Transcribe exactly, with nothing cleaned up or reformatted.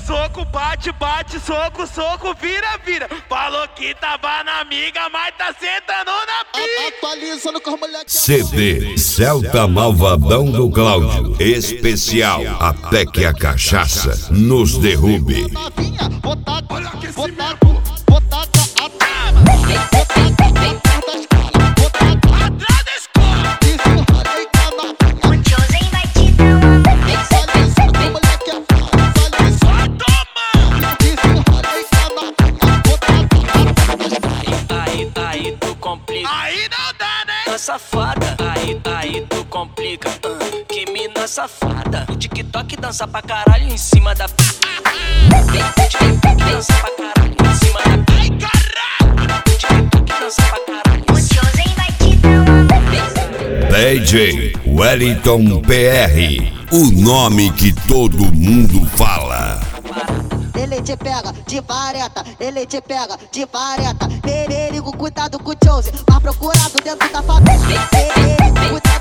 soco, bate, bate, soco, soco, vira, vira. Falou que tava na amiga, mas tá sentando na pica. Atualizando com os moleques. C D Celta Malvadão do Cláudio. Especial até que a cachaça nos derrube. Novinha, botar, Olha que esse botar, meu- botar a trama. Botar atrás da escola. Botar Atrás da escola. encerrada em cama. O Chosen vai te dar uma Atualizando com os moleques. Atualizando. Vai tomar. Encerrada em cama. Botar atrás da escola. Aí, aí tu complica, Aí não dá, né? mina safada. Aí, aí tu complica, ah, que mina safada. O TikTok dança pra caralho em cima da. O TikTok dança pra caralho em cima da. Ai, caralho. O TikTok dança pra caralho O em cima Chosen vai te dar uma D J Wellington P R. O nome que todo mundo fala. Ele te pega de vareta, ele te pega de vareta. Perigo, cuidado com o Chose, mais procurado dentro da favela. Perigo, cuidado